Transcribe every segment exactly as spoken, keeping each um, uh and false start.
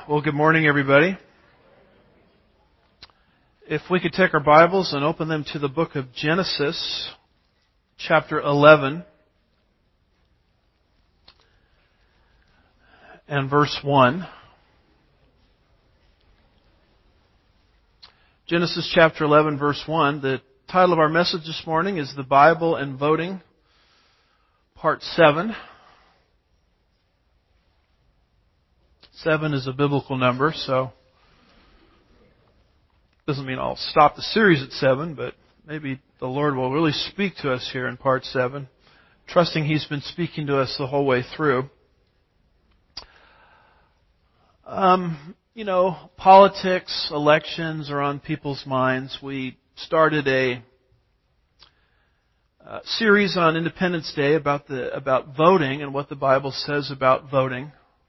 Well, good morning, everybody. If we could take our Bibles and open them to the book of Genesis, chapter eleven, and verse one. Genesis chapter eleven, verse one. The title of our message this morning is The Bible and Voting, part seven. Seven is a biblical number, so doesn't mean I'll stop the series at seven, but maybe the Lord will really speak to us here in part seven, trusting He's been speaking to us the whole way through. Um, you know, politics, elections are on people's minds. We started a uh, series on Independence Day about the about voting and what the Bible says about voting.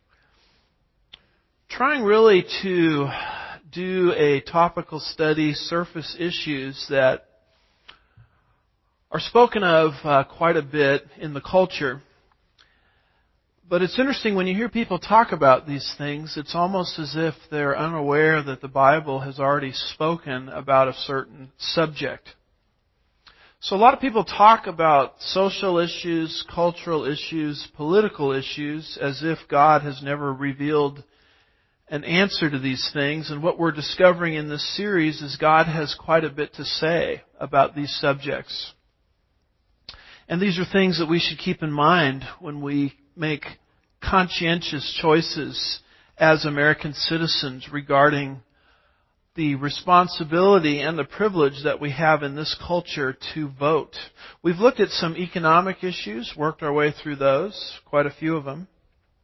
Trying really to do a topical study, surface issues that are spoken of uh, quite a bit in the culture. But it's interesting when you hear people talk about these things, it's almost as if they're unaware that the Bible has already spoken about a certain subject. So a lot of people talk about social issues, cultural issues, political issues, as if God has never revealed an answer to these things, and what we're discovering in this series is God has quite a bit to say about these subjects. And these are things that we should keep in mind when we make conscientious choices as American citizens regarding the responsibility and the privilege that we have in this culture to vote. We've looked at some economic issues, worked our way through those, quite a few of them.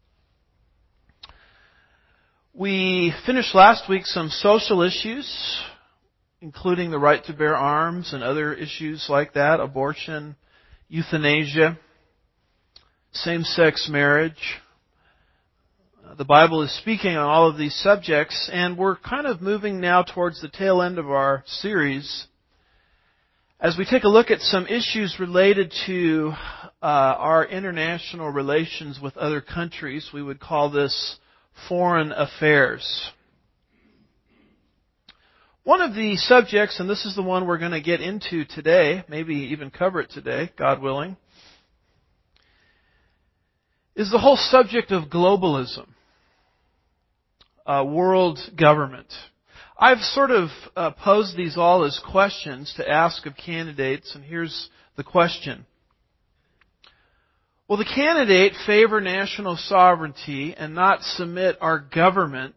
We finished last week some social issues, including the right to bear arms and other issues like that, abortion, euthanasia, same-sex marriage. The Bible is speaking on all of these subjects, and we're kind of moving now towards the tail end of our series as we take a look at some issues related to uh, our international relations with other countries. We would call this foreign affairs. One of the subjects, and this is the one we're going to get into today, maybe even cover it today, God willing, is the whole subject of globalism, uh, world government. I've sort of uh, posed these all as questions to ask of candidates, and here's the question. Will the candidate favor national sovereignty and not submit our government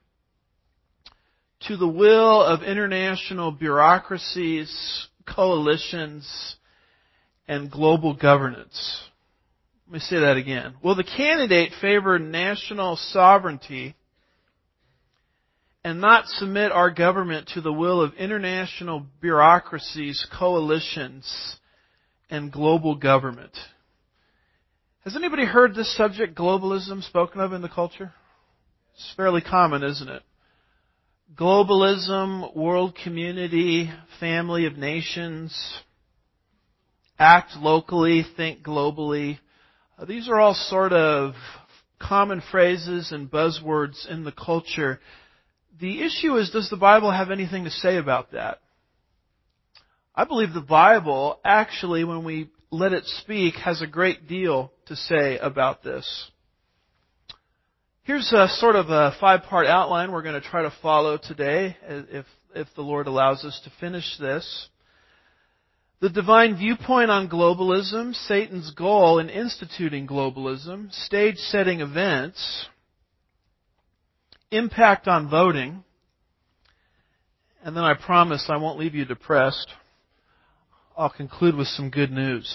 to the will of international bureaucracies, coalitions, and global governance? Let me say that again. Will the candidate favor national sovereignty and not submit our government to the will of international bureaucracies, coalitions, and global government? Has anybody heard this subject, globalism, spoken of in the culture? It's fairly common, isn't it? Globalism, world community, family of nations, act locally, think globally. Uh, these are all sort of common phrases and buzzwords in the culture. The issue is, does the Bible have anything to say about that? I believe the Bible, actually, when we let it speak, has a great deal to say about this. Here's a sort of a five-part outline we're going to try to follow today, if if the Lord allows us to finish this. The divine viewpoint on globalism, Satan's goal in instituting globalism, stage-setting events, impact on voting, and then I promise I won't leave you depressed. I'll conclude with some good news.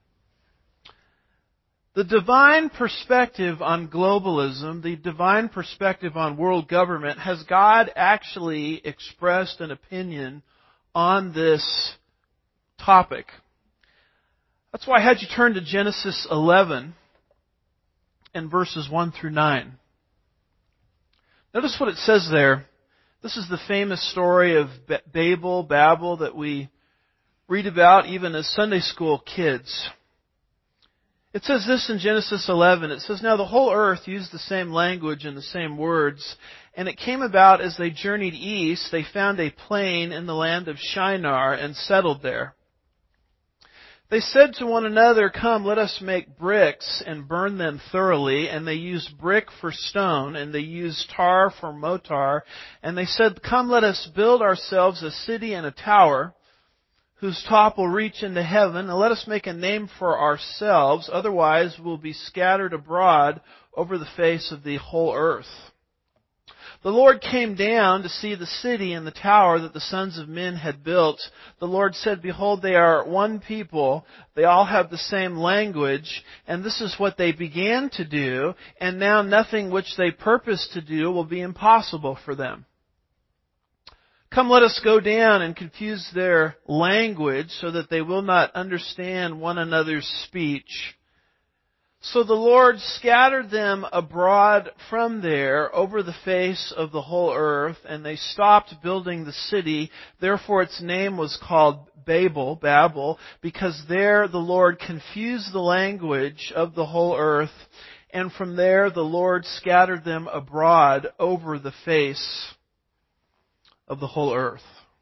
The divine perspective on globalism, the divine perspective on world government, has God actually expressed an opinion on this topic? That's why I had you turn to Genesis eleven and verses one through nine. Notice what it says there. This is the famous story of Babel, Babel that we read about even as Sunday school kids. It says this in Genesis eleven. It says, "Now the whole earth used the same language and the same words, And it came about as they journeyed east, they found a plain in the land of Shinar and settled there. They said to one another, "Come, let us make bricks and burn them thoroughly." And they used brick for stone, and they used tar for mortar. And they said, "Come, let us build ourselves a city and a tower, whose top will reach into heaven, and let us make a name for ourselves, otherwise we'll be scattered abroad over the face of the whole earth." The Lord came down to see the city and the tower that the sons of men had built. The Lord said, "Behold, they are one people. They all have the same language, and this is what they began to do, and now nothing which they purpose to do will be impossible for them. Come, let us go down and confuse their language so that they will not understand one another's speech." So the Lord scattered them abroad from there over the face of the whole earth, and they stopped building the city. Therefore its name was called Babel, Babel, because there the Lord confused the language of the whole earth, and from there the Lord scattered them abroad over the face of the whole earth.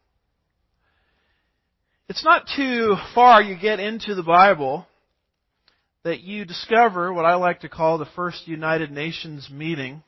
It's not too far you get into the Bible that you discover what I like to call the first United Nations meeting,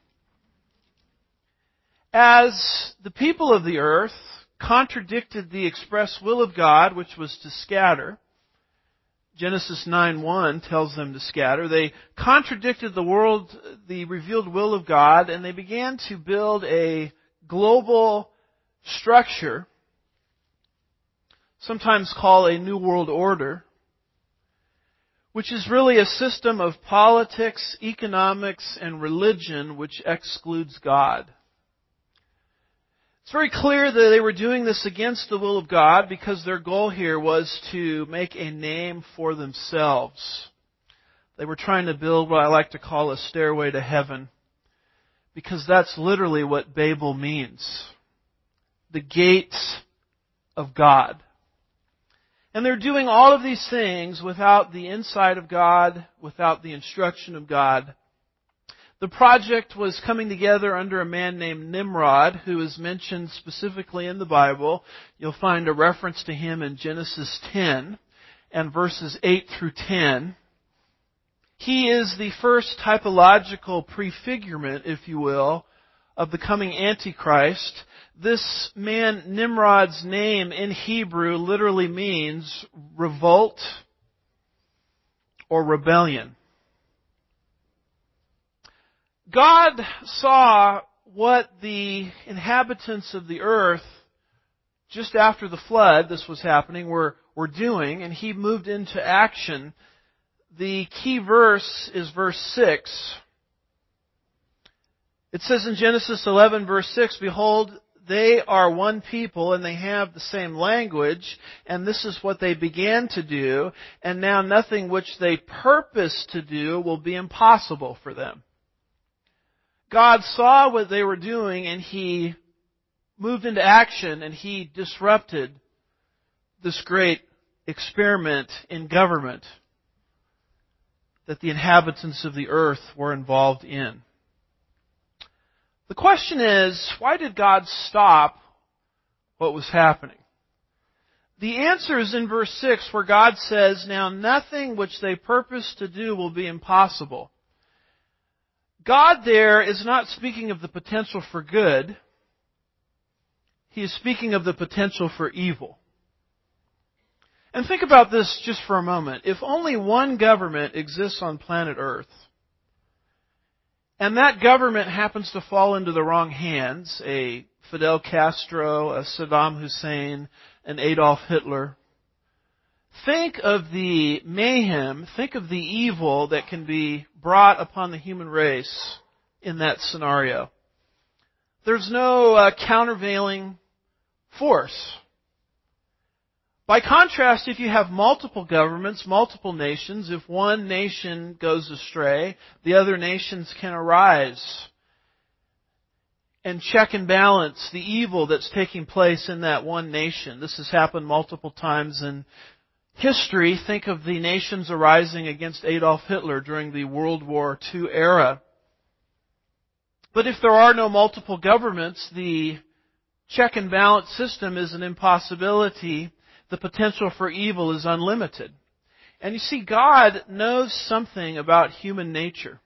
as the people of the earth contradicted the express will of God, which was to scatter. Genesis nine one tells them to scatter. They contradicted the world, the revealed will of God, and they began to build a global structure, sometimes called a New World Order, which is really a system of politics, economics, and religion which excludes God. It's very clear that they were doing this against the will of God because their goal here was to make a name for themselves. They were trying to build what I like to call a stairway to heaven, because that's literally what Babel means. The gates of God. And they're doing all of these things without the insight of God, without the instruction of God. The project was coming together under a man named Nimrod, who is mentioned specifically in the Bible. You'll find a reference to him in Genesis ten and verses eight through ten. He is the first typological prefigurement, if you will, of the coming Antichrist. This man, Nimrod's name in Hebrew literally means revolt or rebellion. God saw what the inhabitants of the earth, just after the flood, this was happening, were, were doing, and He moved into action. The key verse is verse six. It says in Genesis eleven, verse six, "Behold, they are one people, and they have the same language, and this is what they began to do, and now nothing which they purpose to do will be impossible for them." God saw what they were doing, and He moved into action, and He disrupted this great experiment in government that the inhabitants of the earth were involved in. The question is, why did God stop what was happening? The answer is in verse six, where God says, "Now nothing which they purpose to do will be impossible." God there is not speaking of the potential for good. He is speaking of the potential for evil. And think about this just for a moment. If only one government exists on planet Earth, and that government happens to fall into the wrong hands, a Fidel Castro, a Saddam Hussein, an Adolf Hitler, think of the mayhem, think of the evil that can be brought upon the human race in that scenario. There's no uh, countervailing force. By contrast, if you have multiple governments, multiple nations, if one nation goes astray, the other nations can arise and check and balance the evil that's taking place in that one nation. This has happened multiple times in history. Think of the nations arising against Adolf Hitler during the World War Two era. But if there are no multiple governments, the check and balance system is an impossibility. The potential for evil is unlimited. And you see, God knows something about human nature.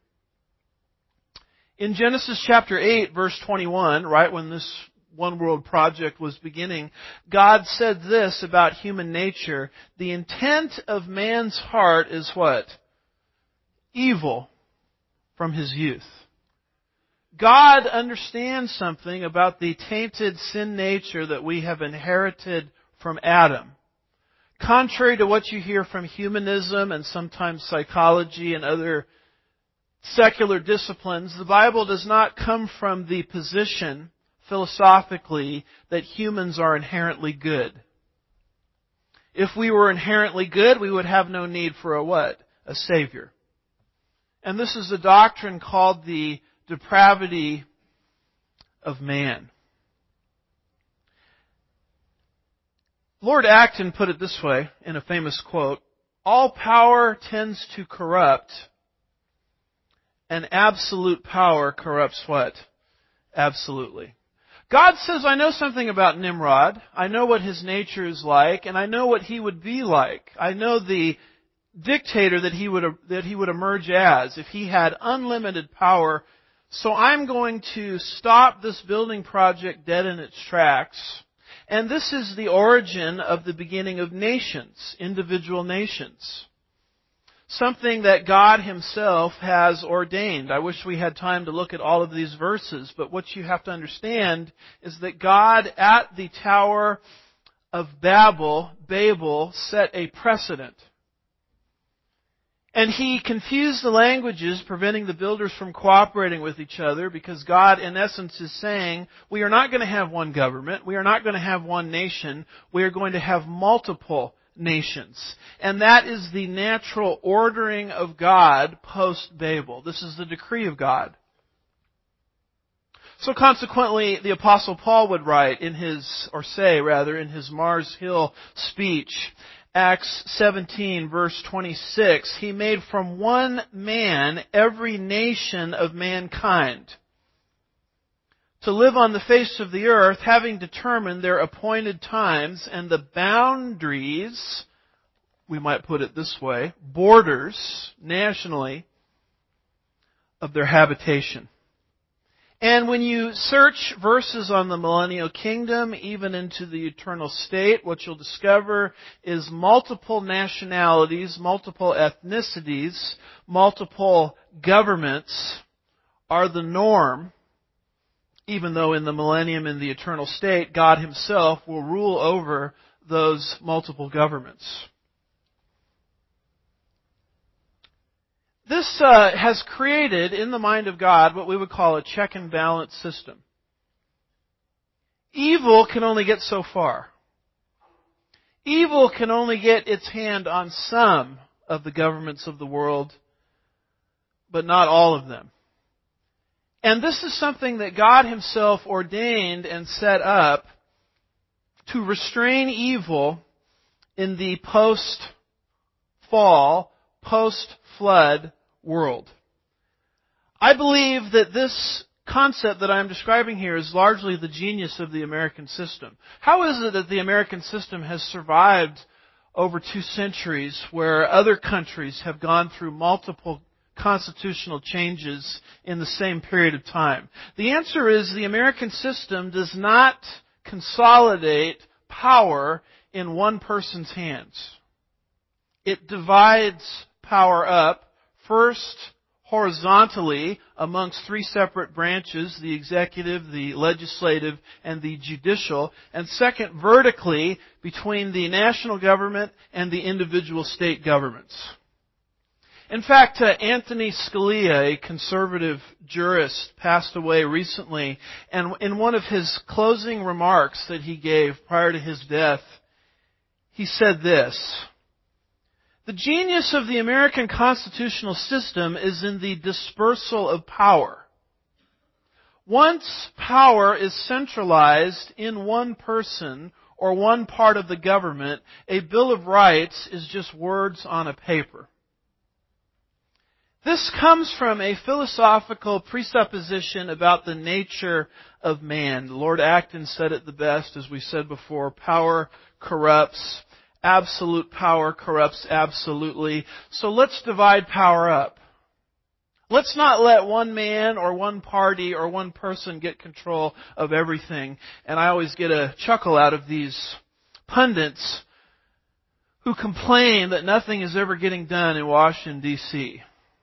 In Genesis chapter eight, verse twenty-one, right when this One World project was beginning, God said this about human nature: the intent of man's heart is what? Evil from his youth. God understands something about the tainted sin nature that we have inherited from Adam. Contrary to what you hear from humanism and sometimes psychology and other secular disciplines, the Bible does not come from the position, philosophically, that humans are inherently good. If we were inherently good, we would have no need for a what? A Savior. And this is a doctrine called the depravity of man. Lord Acton put it this way in a famous quote: all power tends to corrupt, and absolute power corrupts what? Absolutely. God says, I know something about Nimrod. I know what his nature is like, and I know what he would be like. I know the dictator that he would that he would emerge as if he had unlimited power. So I'm going to stop this building project dead in its tracks. And this is the origin of the beginning of nations, individual nations. Something that God Himself has ordained. I wish we had time to look at all of these verses, but what you have to understand is that God at the Tower of Babel, Babel, set a precedent. And He confused the languages, preventing the builders from cooperating with each other, because God, in essence, is saying, we are not going to have one government, we are not going to have one nation, we are going to have multiple nations. And that is the natural ordering of God post-Babel. This is the decree of God. So consequently, the Apostle Paul would write in his, or say rather, in his Mars Hill speech, Acts seventeen, verse twenty-six, He made from one man every nation of mankind to live on the face of the earth, having determined their appointed times and the boundaries, we might put it this way, borders, nationally, of their habitation. And when you search verses on the millennial kingdom, even into the eternal state, what you'll discover is multiple nationalities, multiple ethnicities, multiple governments are the norm, even though in the millennium, in the eternal state, God Himself will rule over those multiple governments. This uh, has created in the mind of God what we would call a check and balance system. Evil can only get so far. Evil can only get its hand on some of the governments of the world, but not all of them. And this is something that God Himself ordained and set up to restrain evil in the post-fall, post-flood world. I believe that this concept that I'm describing here is largely the genius of the American system. How is it that the American system has survived over two centuries where other countries have gone through multiple constitutional changes in the same period of time? The answer is the American system does not consolidate power in one person's hands. It divides power up, first horizontally amongst three separate branches, the executive, the legislative, and the judicial, and second vertically between the national government and the individual state governments. In fact, uh, Anthony Scalia, a conservative jurist, passed away recently, and in one of his closing remarks that he gave prior to his death, he said this: the genius of the American constitutional system is in the dispersal of power. Once power is centralized in one person or one part of the government, a Bill of Rights is just words on a paper. This comes from a philosophical presupposition about the nature of man. Lord Acton said it the best, as we said before, power corrupts. Absolute power corrupts absolutely. So let's divide power up. Let's not let one man or one party or one person get control of everything. And I always get a chuckle out of these pundits who complain that nothing is ever getting done in Washington, D C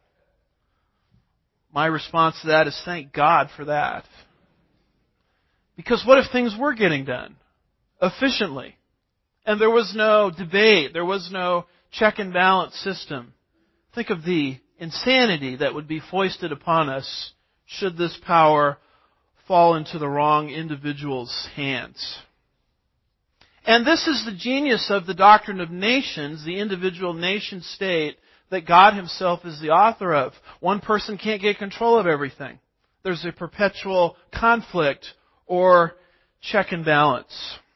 My response to that is thank God for that. Because what if things were getting done efficiently? And there was no debate, there was no check and balance system. Think of the insanity that would be foisted upon us should this power fall into the wrong individual's hands. And this is the genius of the doctrine of nations, the individual nation state that God Himself is the author of. One person can't get control of everything. There's a perpetual conflict or check and balance.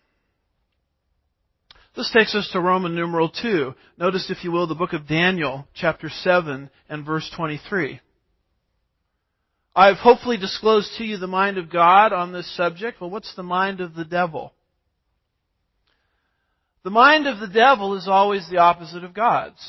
This takes us to Roman numeral two. Notice, if you will, the book of Daniel, chapter seven and verse twenty-three. I've hopefully disclosed to you the mind of God on this subject. Well, what's the mind of the devil? The mind of the devil is always the opposite of God's.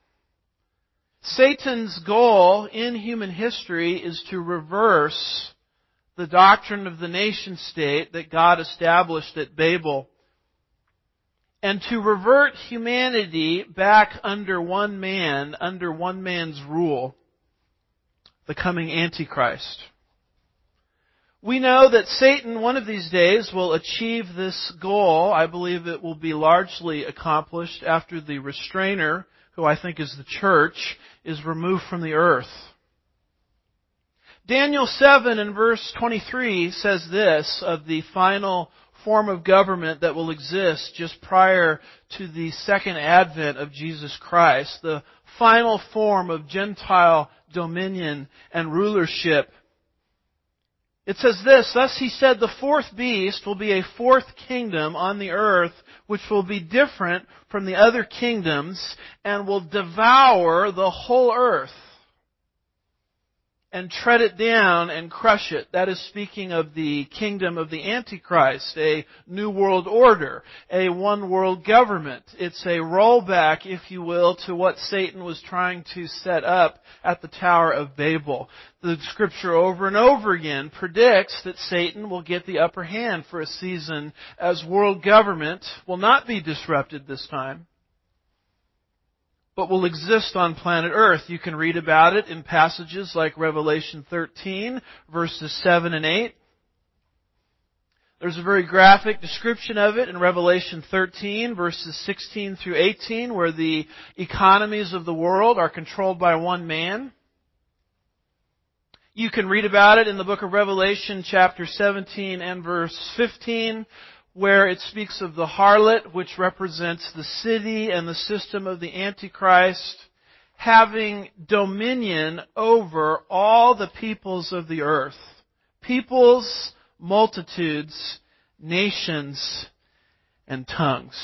Satan's goal in human history is to reverse the doctrine of the nation state that God established at Babel, and to revert humanity back under one man, under one man's rule, the coming Antichrist. We know that Satan one of these days will achieve this goal. I believe it will be largely accomplished after the restrainer, who I think is the church, is removed from the earth. Daniel seven and verse twenty-three says this of the final form of government that will exist just prior to the second advent of Jesus Christ, the final form of Gentile dominion and rulership. It says this, thus he said, the fourth beast will be a fourth kingdom on the earth, which will be different from the other kingdoms, and will devour the whole earth, and tread it down and crush it. That is speaking of the kingdom of the Antichrist, a new world order, a one world government. It's a rollback, if you will, to what Satan was trying to set up at the Tower of Babel. The Scripture over and over again predicts that Satan will get the upper hand for a season as world government will not be disrupted this time, but will exist on planet Earth. You can read about it in passages like Revelation thirteen, verses seven and eight. There's a very graphic description of it in Revelation thirteen, verses sixteen through eighteen, where the economies of the world are controlled by one man. You can read about it in the book of Revelation, chapter seventeen and verse fifteen, where it speaks of the harlot, which represents the city and the system of the Antichrist, having dominion over all the peoples of the earth. Peoples, multitudes, nations, and tongues.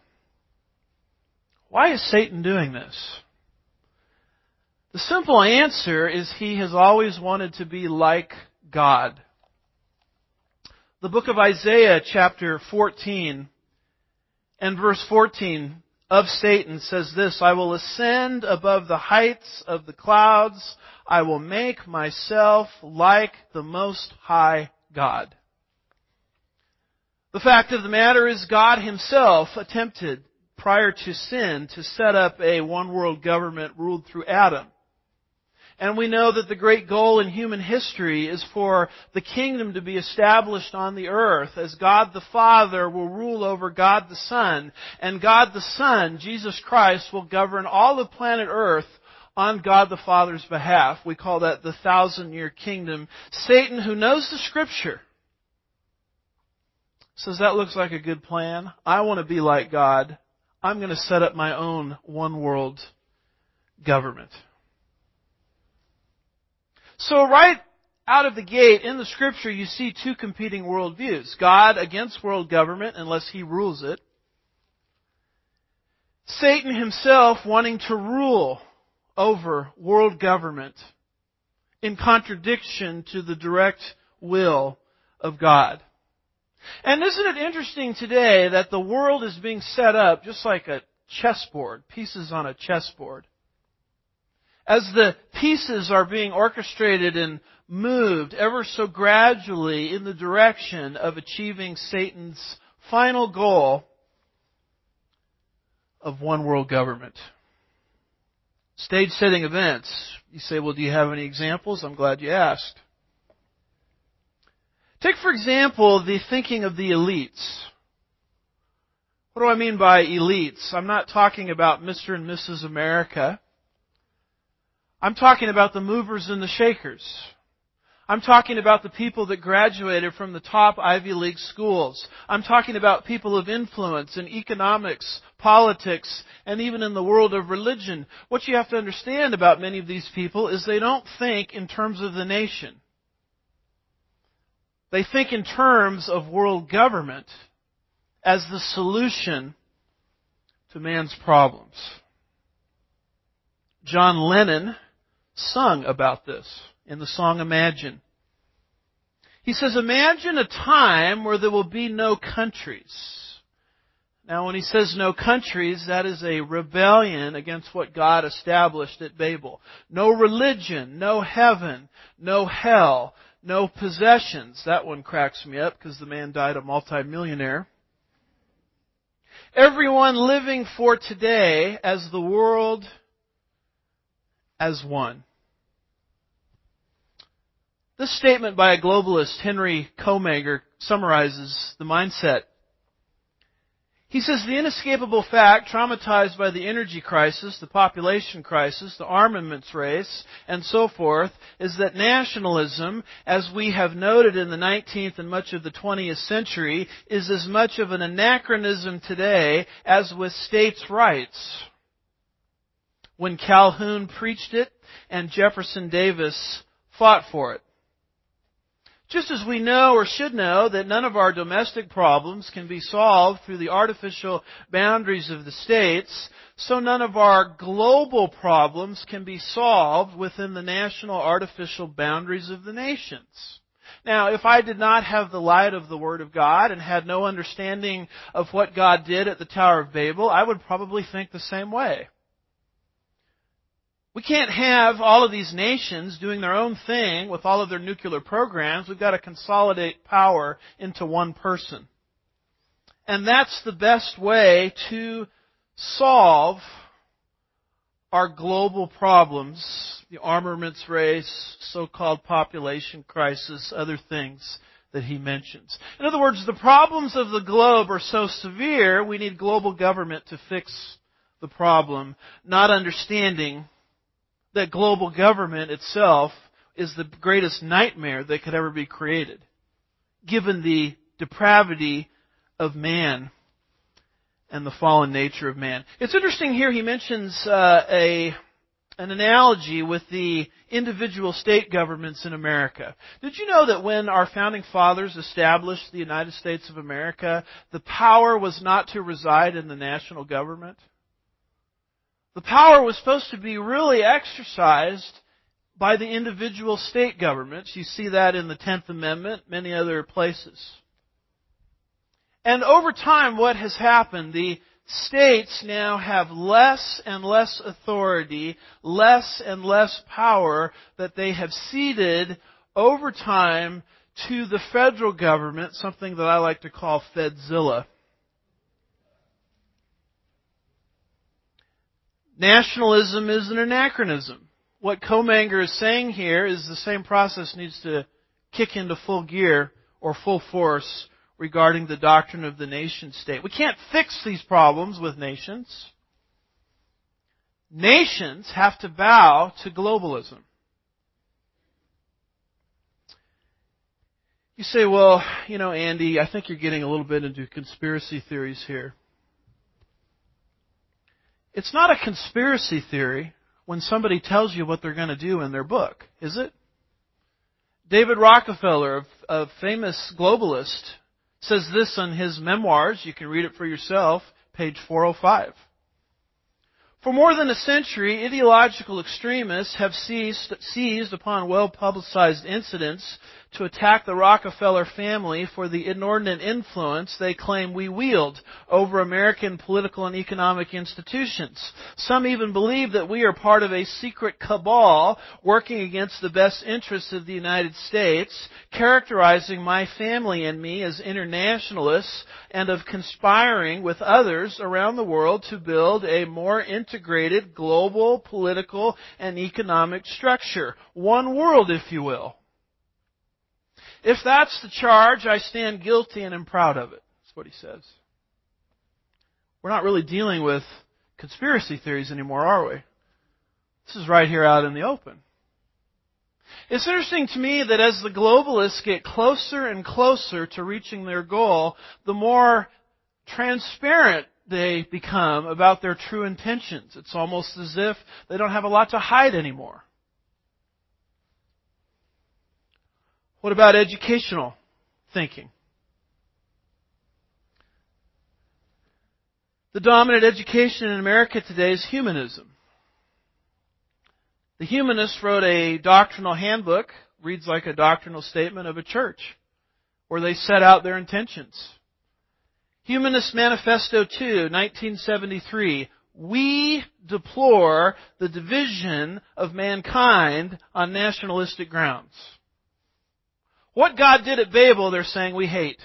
Why is Satan doing this? The simple answer is he has always wanted to be like God. The book of Isaiah, chapter fourteen, and verse fourteen of Satan says this, I will ascend above the heights of the clouds. I will make myself like the Most High God. The fact of the matter is God Himself attempted, prior to sin, to set up a one world government ruled through Adam. And we know that the great goal in human history is for the kingdom to be established on the earth as God the Father will rule over God the Son. And God the Son, Jesus Christ, will govern all of planet earth on God the Father's behalf. We call that the thousand-year kingdom. Satan, who knows the Scripture, says that looks like a good plan. I want to be like God. I'm going to set up my own one world government. So right out of the gate in the Scripture you see two competing worldviews. God against world government unless He rules it. Satan himself wanting to rule over world government in contradiction to the direct will of God. And isn't it interesting today that the world is being set up just like a chessboard, pieces on a chessboard? As the pieces are being orchestrated and moved ever so gradually in the direction of achieving Satan's final goal of one world government. Stage-setting events. You say, well, do you have any examples? I'm glad you asked. Take, for example, the thinking of the elites. What do I mean by elites? I'm not talking about Mister and Missus America. I'm talking about the movers and the shakers. I'm talking about the people that graduated from the top Ivy League schools. I'm talking about people of influence in economics, politics, and even in the world of religion. What you have to understand about many of these people is they don't think in terms of the nation. They think in terms of world government as the solution to man's problems. John Lennon sung about this in the song Imagine. He says, imagine a time where there will be no countries. Now, when he says no countries, that is a rebellion against what God established at Babel. No religion, no heaven, no hell, no possessions. That one cracks me up because the man died a multimillionaire. Everyone living for today as the world as one. This statement by a globalist, Henry Komager, summarizes the mindset. He says, the inescapable fact, traumatized by the energy crisis, the population crisis, the armaments race, and so forth, is that nationalism, as we have noted in the nineteenth and much of the twentieth century, is as much of an anachronism today as with states' rights. When Calhoun preached it and Jefferson Davis fought for it. Just as we know or should know that none of our domestic problems can be solved through the artificial boundaries of the states, so none of our global problems can be solved within the national artificial boundaries of the nations. Now, if I did not have the light of the Word of God and had no understanding of what God did at the Tower of Babel, I would probably think the same way. We can't have all of these nations doing their own thing with all of their nuclear programs. We've got to consolidate power into one person. And that's the best way to solve our global problems, the armaments race, so-called population crisis, other things that he mentions. In other words, the problems of the globe are so severe, we need global government to fix the problem, not understanding that global government itself is the greatest nightmare that could ever be created, given the depravity of man and the fallen nature of man. It's interesting here he mentions uh, a an analogy with the individual state governments in America. Did you know that when our founding fathers established the United States of America, the power was not to reside in the national government? The power was supposed to be really exercised by the individual state governments. You see that in the tenth Amendment, many other places. And over time, what has happened? The states now have less and less authority, less and less power that they have ceded over time to the federal government, something that I like to call Fedzilla. Nationalism is an anachronism. What Komanger is saying here is the same process needs to kick into full gear or full force regarding the doctrine of the nation state. We can't fix these problems with nations. Nations have to bow to globalism. You say, well, you know, Andy, I think you're getting a little bit into conspiracy theories here. It's not a conspiracy theory when somebody tells you what they're going to do in their book, is it? David Rockefeller, a famous globalist, says this in his memoirs. You can read it for yourself, page four oh five. For more than a century, ideological extremists have seized, seized upon well-publicized incidents to attack the Rockefeller family for the inordinate influence they claim we wield over American political and economic institutions. Some even believe that we are part of a secret cabal working against the best interests of the United States, characterizing my family and me as internationalists and of conspiring with others around the world to build a more integrated global political and economic structure. One world, if you will. If that's the charge, I stand guilty and am proud of it. That's what he says. We're not really dealing with conspiracy theories anymore, are we? This is right here out in the open. It's interesting to me that as the globalists get closer and closer to reaching their goal, the more transparent they become about their true intentions. It's almost as if they don't have a lot to hide anymore. What about educational thinking? The dominant education in America today is humanism. The humanists wrote a doctrinal handbook, reads like a doctrinal statement of a church, where they set out their intentions. Humanist Manifesto two, nineteen seventy-three. We deplore the division of mankind on nationalistic grounds. What God did at Babel, they're saying, we hate.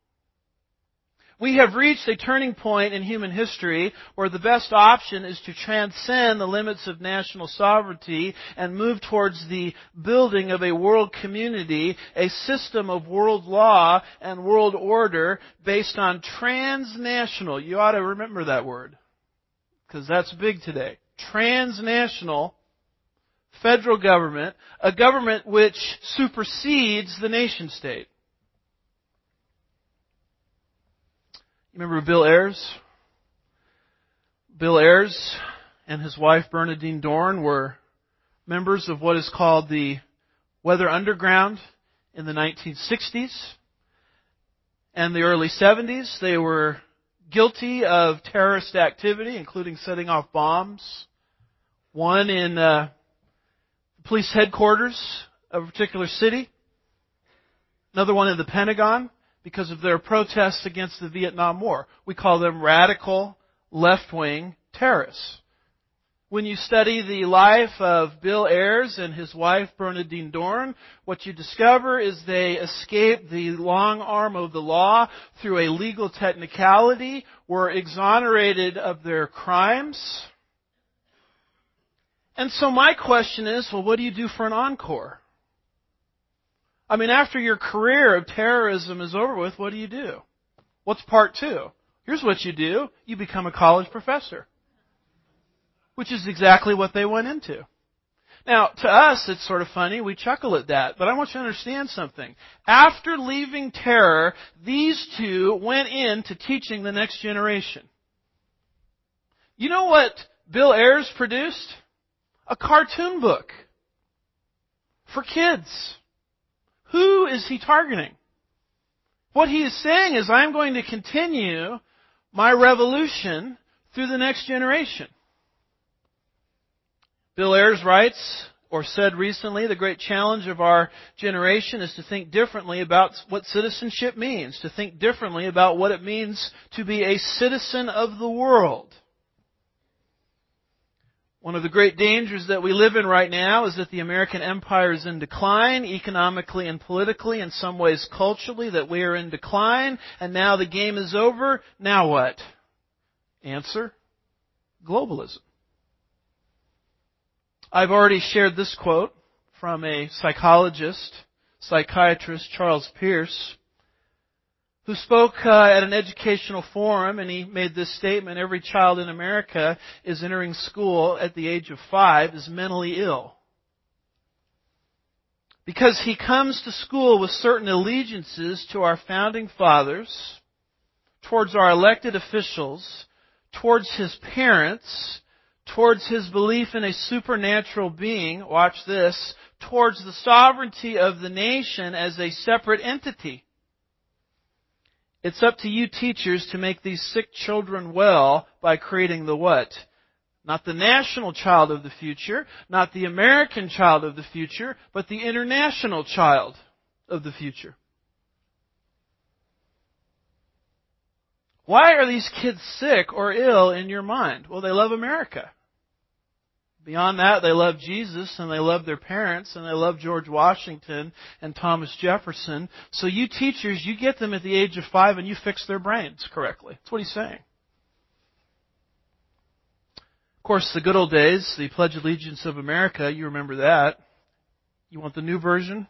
We have reached a turning point in human history where the best option is to transcend the limits of national sovereignty and move towards the building of a world community, a system of world law and world order based on transnational. You ought to remember that word, because that's big today. Transnational federal government, a government which supersedes the nation state. Remember Bill Ayers? Bill Ayers and his wife Bernadine Dorn were members of what is called the Weather Underground in the nineteen sixties and the early seventies. They were guilty of terrorist activity, including setting off bombs. One in uh, police headquarters of a particular city. Another one in the Pentagon because of their protests against the Vietnam War. We call them radical left-wing terrorists. When you study the life of Bill Ayers and his wife Bernadine Dorn, what you discover is they escaped the long arm of the law through a legal technicality, were exonerated of their crimes. And so my question is, well, what do you do for an encore? I mean, after your career of terrorism is over with, what do you do? What's part two? Here's what you do. You become a college professor. Which is exactly what they went into. Now, to us, it's sort of funny. We chuckle at that. But I want you to understand something. After leaving terror, these two went into teaching the next generation. You know what Bill Ayers produced? A cartoon book for kids. Who is he targeting? What he is saying is, I'm going to continue my revolution through the next generation. Bill Ayers writes, or said recently, the great challenge of our generation is to think differently about what citizenship means, to think differently about what it means to be a citizen of the world. One of the great dangers that we live in right now is that the American empire is in decline, economically and politically, in some ways culturally, that we are in decline, and now the game is over. Now what? Answer: globalism. I've already shared this quote from a psychologist, psychiatrist, Charles Pierce, who spoke uh, at an educational forum, and he made this statement: every child in America is entering school at the age of five is mentally ill. Because he comes to school with certain allegiances to our founding fathers, towards our elected officials, towards his parents, towards his belief in a supernatural being, watch this, towards the sovereignty of the nation as a separate entity. It's up to you teachers to make these sick children well by creating the what? Not the national child of the future, not the American child of the future, but the international child of the future. Why are these kids sick or ill in your mind? Well, they love America. Beyond that, they love Jesus, and they love their parents, and they love George Washington and Thomas Jefferson. So you teachers, you get them at the age of five and you fix their brains correctly. That's what he's saying. Of course, the good old days, the Pledge of Allegiance of America, you remember that. You want the new version?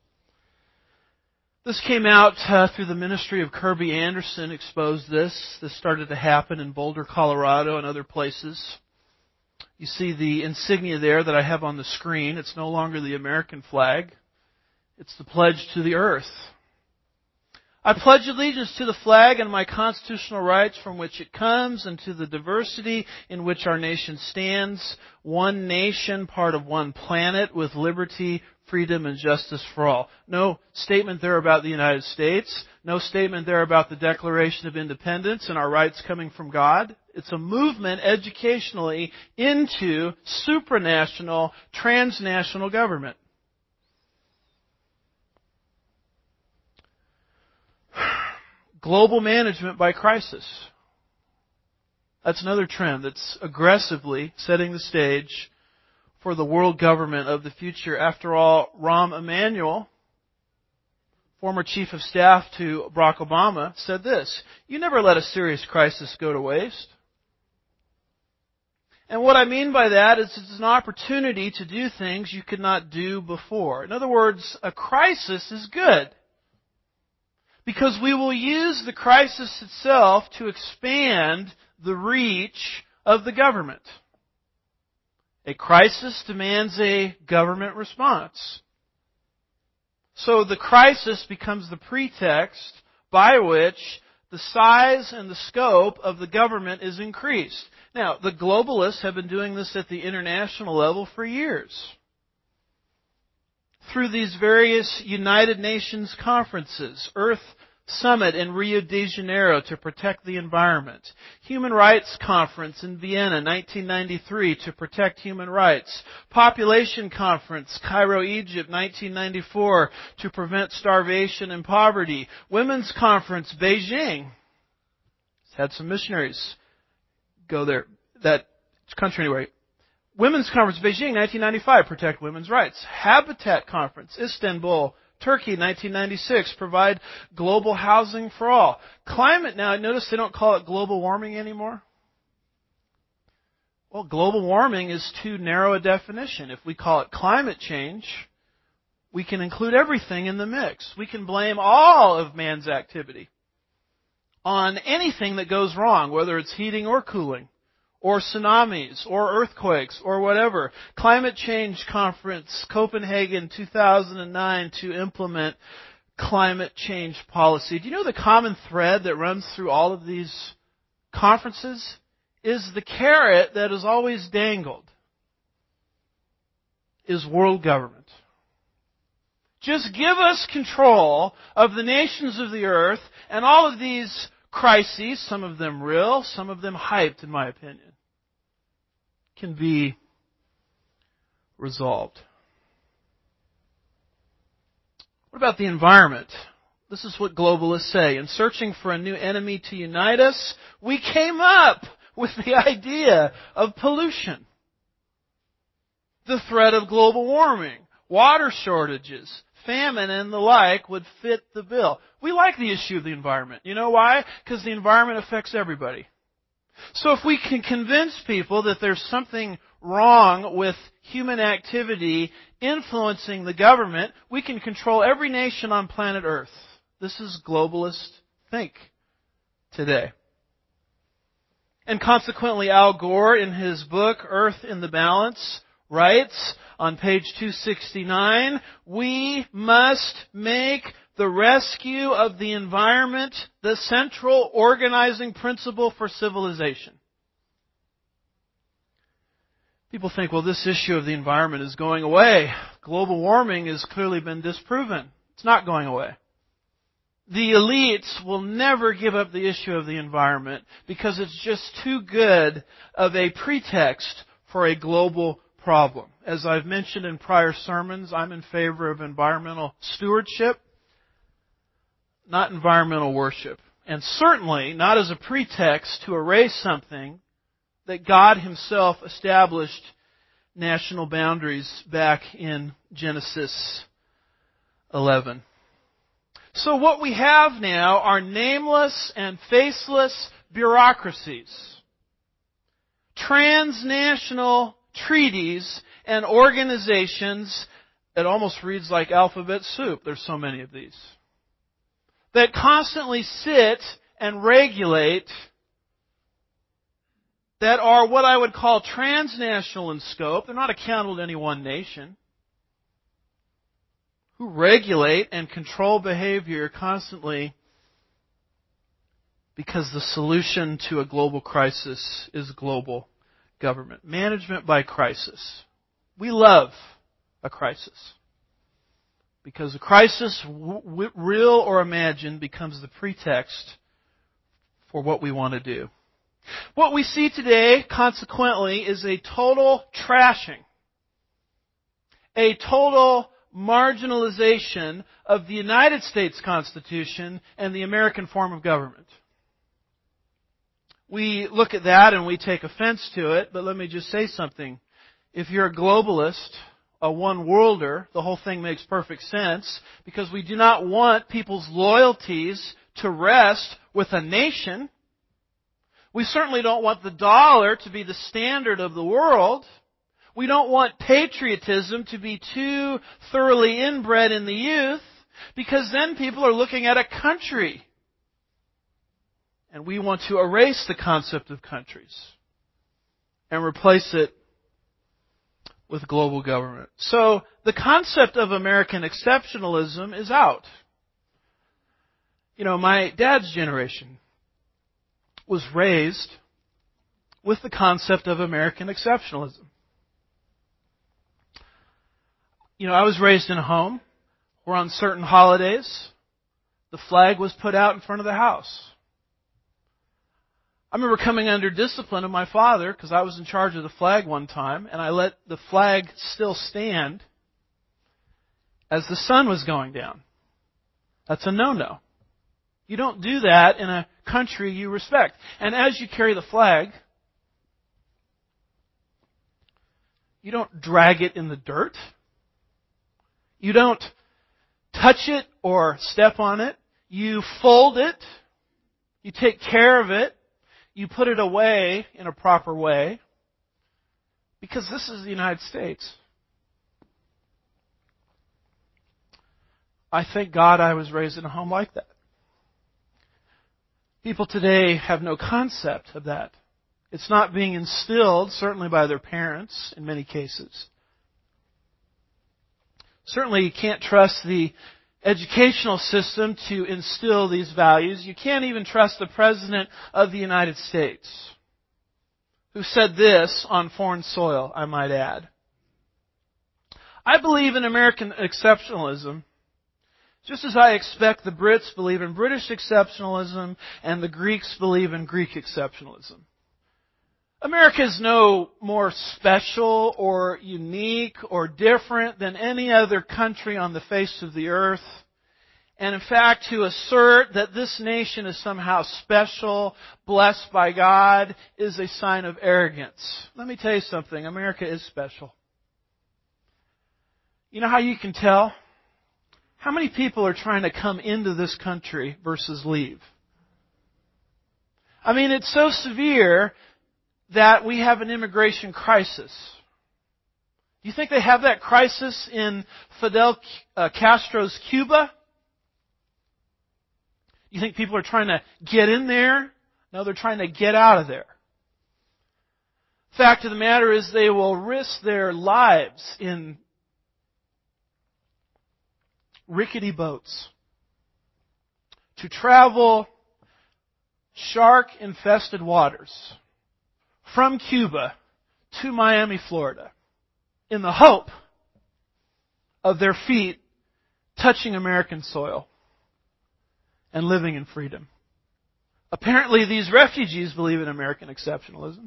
This came out uh, through the ministry of Kirby Anderson, exposed this. This started to happen in Boulder, Colorado, and other places. You see the insignia there that I have on the screen. It's no longer the American flag. It's the pledge to the earth. I pledge allegiance to the flag and my constitutional rights from which it comes, and to the diversity in which our nation stands, one nation, part of one planet, with liberty, freedom, and justice for all. No statement there about the United States. No statement there about the Declaration of Independence and our rights coming from God. It's a movement educationally into supranational, transnational government. Global management by crisis. That's another trend that's aggressively setting the stage for the world government of the future. After all, Rahm Emanuel, former chief of staff to Barack Obama, said this: "You never let a serious crisis go to waste." And what I mean by that is it's an opportunity to do things you could not do before. In other words, a crisis is good, because we will use the crisis itself to expand the reach of the government. A crisis demands a government response. So the crisis becomes the pretext by which the size and the scope of the government is increased. Now, the globalists have been doing this at the international level for years, through these various United Nations conferences, Earth Summit in Rio de Janeiro to protect the environment, Human Rights Conference in Vienna nineteen ninety-three to protect human rights, Population Conference Cairo, Egypt nineteen ninety-four to prevent starvation and poverty, Women's Conference Beijing. It's had some missionaries go there, that country anyway. Women's Conference Beijing nineteen ninety-five, protect women's rights. Habitat Conference Istanbul, Turkey, nineteen ninety-six, provide global housing for all. Climate now, notice they don't call it global warming anymore. Well, global warming is too narrow a definition. If we call it climate change, we can include everything in the mix. We can blame all of man's activity on anything that goes wrong, whether it's heating or cooling, or tsunamis, or earthquakes, or whatever. Climate Change Conference, Copenhagen, two thousand nine, to implement climate change policy. Do you know the common thread that runs through all of these conferences is the carrot that is always dangled is world government. Just give us control of the nations of the earth, and all of these crises, some of them real, some of them hyped, in my opinion, can be resolved. What about the environment? This is what globalists say. In searching for a new enemy to unite us, we came up with the idea of pollution. The threat of global warming, water shortages, famine, and the like would fit the bill. We like the issue of the environment. You know why? Because the environment affects everybody. So if we can convince people that there's something wrong with human activity influencing the government, we can control every nation on planet Earth. This is globalist think today. And consequently, Al Gore, in his book, Earth in the Balance, writes on page two sixty-nine, we must make the rescue of the environment the central organizing principle for civilization. People think, well, this issue of the environment is going away. Global warming has clearly been disproven. It's not going away. the elites will never give up the issue of the environment because it's just too good of a pretext for a global problem. As I've mentioned in prior sermons, I'm in favor of environmental stewardship, not environmental worship. And certainly not as a pretext to erase something that God Himself established national boundaries back in Genesis eleven. So what we have now are nameless and faceless bureaucracies, transnational treaties and organizations. It almost reads like alphabet soup. There's so many of these that constantly sit and regulate, that are what I would call transnational in scope. They're not accountable to any one nation, who regulate and control behavior constantly because the solution to a global crisis is global government. Management by crisis. We love a crisis, because a crisis, w- real or imagined, becomes the pretext for what we want to do. What we see today, consequently, is a total trashing, a total marginalization of the United States Constitution and the American form of government. We look at that and we take offense to it, but let me just say something. If you're a globalist, a one-worlder, the whole thing makes perfect sense, because we do not want people's loyalties to rest with a nation. We certainly don't want the dollar to be the standard of the world. We don't want patriotism to be too thoroughly inbred in the youth, because then people are looking at a country. And we want to erase the concept of countries and replace it with global government. So the concept of American exceptionalism is out. You know, my dad's generation was raised with the concept of American exceptionalism. You know, I was raised in a home where on certain holidays, the flag was put out in front of the house. I remember coming under discipline of my father because I was in charge of the flag one time, and I let the flag still stand as the sun was going down. That's a no-no. You don't do that in a country you respect. And as you carry the flag, you don't drag it in the dirt. You don't touch it or step on it. You fold it. You take care of it. You put it away in a proper way, because this is the United States. I thank God I was raised in a home like that. People today have no concept of that. It's not being instilled, certainly by their parents in many cases. Certainly you can't trust the educational system to instill these values. You can't even trust the President of the United States, who said this on foreign soil, I might add. I believe in American exceptionalism, just as I expect the Brits believe in British exceptionalism and the Greeks believe in Greek exceptionalism. America is no more special or unique or different than any other country on the face of the earth. And in fact, to assert that this nation is somehow special, blessed by God, is a sign of arrogance. Let me tell you something. America is special. You know how you can tell? How many people are trying to come into this country versus leave? I mean, it's so severe that we have an immigration crisis. Do you think they have that crisis in Fidel uh, Castro's Cuba? You think people are trying to get in there? No, they're trying to get out of there. Fact of the matter is, they will risk their lives in rickety boats to travel shark-infested waters from Cuba to Miami, Florida, in the hope of their feet touching American soil. and living in freedom. Apparently, these refugees believe in American exceptionalism.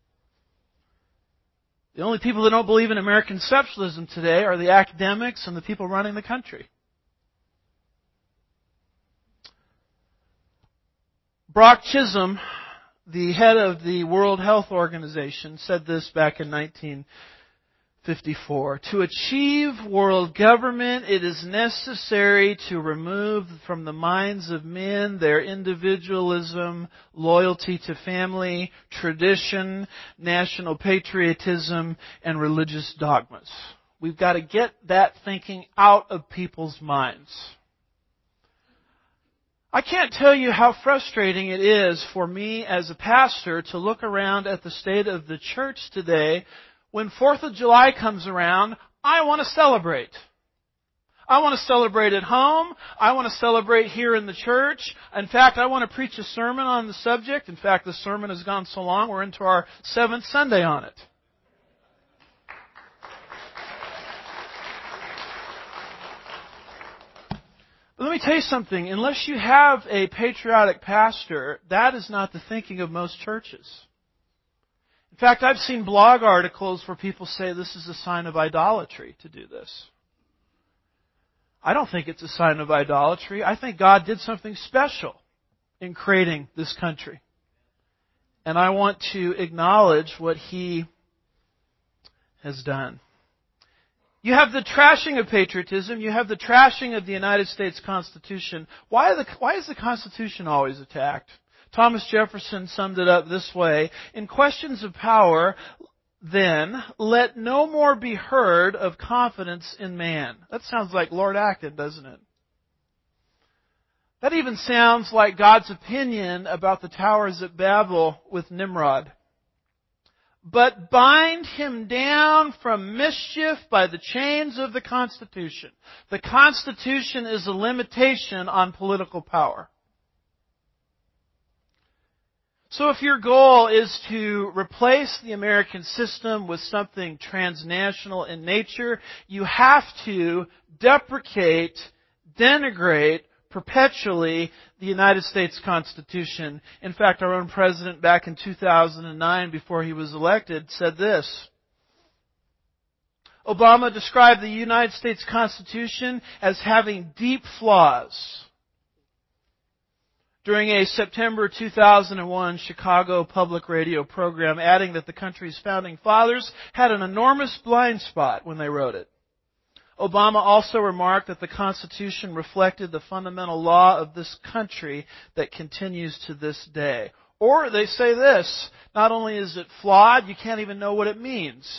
The only people that don't believe in American exceptionalism today are the academics and the people running the country. Brock Chisholm, the head of the World Health Organization, said this back in nineteen fifty-four. To achieve world government, it is necessary to remove from the minds of men their individualism, loyalty to family, tradition, national patriotism, and religious dogmas. We've got to get that thinking out of people's minds. I can't tell you how frustrating it is for me as a pastor to look around at the state of the church today. When fourth of July comes around, I want to celebrate. I want to celebrate at home. I want to celebrate here in the church. In fact, I want to preach a sermon on the subject. In fact, the sermon has gone so long, we're into our seventh Sunday on it. But let me tell you something. Unless you have a patriotic pastor, that is not the thinking of most churches. In fact, I've seen blog articles where people say this is a sign of idolatry to do this. I don't think it's a sign of idolatry. I think God did something special in creating this country. And I want to acknowledge what He has done. You have the trashing of patriotism. You have the trashing of the United States Constitution. Why, the, why is the Constitution always attacked? Thomas Jefferson summed it up this way: in questions of power, then, let no more be heard of confidence in man. That sounds like Lord Acton, doesn't it? That even sounds like God's opinion about the towers at Babel with Nimrod. But bind him down from mischief by the chains of the Constitution. The Constitution is a limitation on political power. So if your goal is to replace the American system with something transnational in nature, you have to deprecate, denigrate, perpetually the United States Constitution. In fact, our own president back in two thousand nine, before he was elected, said this. Obama described the United States Constitution as having deep flaws during a September two thousand one Chicago public radio program, adding that the country's founding fathers had an enormous blind spot when they wrote it. Obama also remarked that the Constitution reflected the fundamental law of this country that continues to this day. Or they say this: not only is it flawed, you can't even know what it means.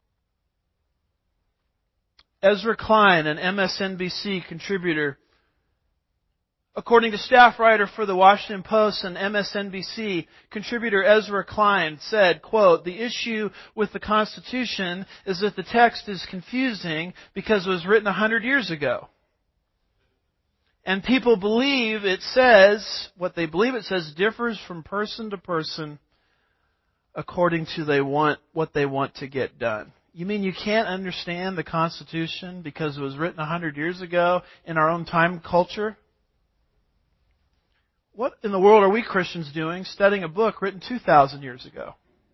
Ezra Klein, an M S N B C contributor, according to staff writer for the Washington Post and M S N B C contributor Ezra Klein, said, quote, "The issue with the Constitution is that the text is confusing because it was written a hundred years ago. And people believe it says, what they believe it says differs from person to person according to they want what they want to get done." You mean you can't understand the Constitution because it was written a hundred years ago in our own time culture? What in the world are we Christians doing studying a book written two thousand years ago?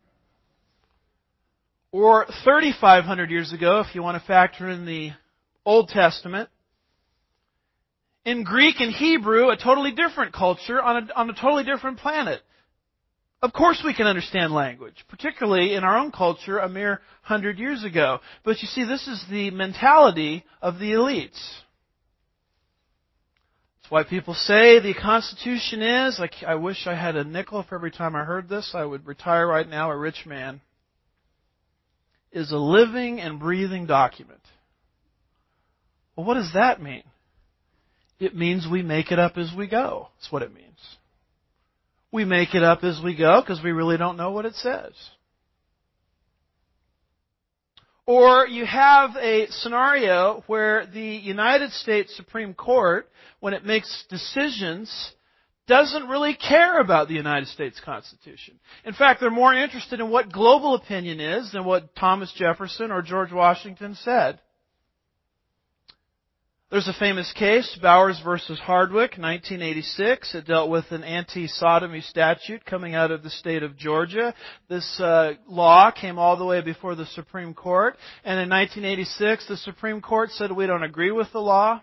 Or thirty-five hundred years ago, if you want to factor in the Old Testament. In Greek and Hebrew, a totally different culture on a, on a totally different planet. Of course we can understand language, particularly in our own culture a mere hundred years ago. But you see, this is the mentality of the elites. That's why people say the Constitution is, like, I wish I had a nickel for every time I heard this. I would retire right now a rich man. Is a living and breathing document. Well, what does that mean? It means we make it up as we go. That's what it means. We make it up as we go because we really don't know what it says. Or you have a scenario where the United States Supreme Court, when it makes decisions, doesn't really care about the United States Constitution. In fact, they're more interested in what global opinion is than what Thomas Jefferson or George Washington said. There's a famous case, Bowers versus Hardwick, nineteen eighty-six. It dealt with an anti-sodomy statute coming out of the state of Georgia. This uh, law came all the way before the Supreme Court. And in nineteen eighty-six, the Supreme Court said, we don't agree with the law,